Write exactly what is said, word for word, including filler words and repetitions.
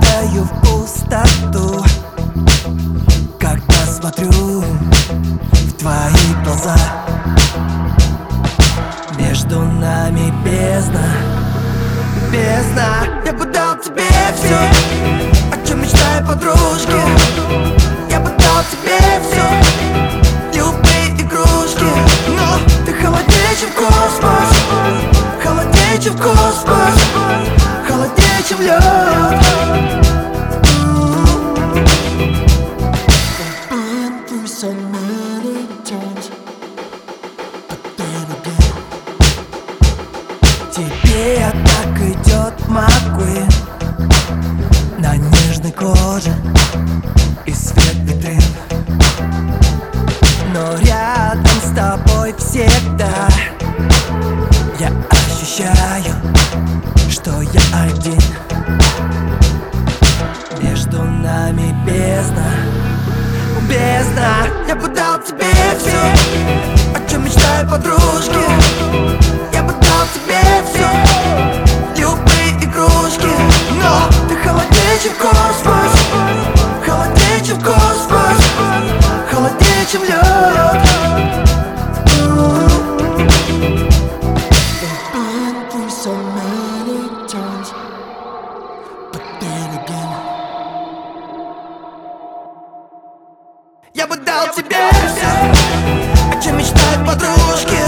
падаю в пустоту, когда смотрю в твои глаза. Между нами бездна, бездна. Я бы дал тебе все, о чем мечтаю подружки. Я бы дал тебе все, любые игрушки. Но ты холоднее, чем космос, холоднее, чем космос, холоднее, чем лед. Тебе так идет Маккуин на нежной коже и свет витрин. Но рядом с тобой всегда я ощущаю, что я один. Между нами бездна, бездна. Я бы дал тебе все, о чем мечтаю подружки. Я бы дал тебе все, любые игрушки. Но ты холоднее, чем космос, холоднее, чем космос, холоднее, чем лед. Я бы дал тебе все, о чем мечтают подружки.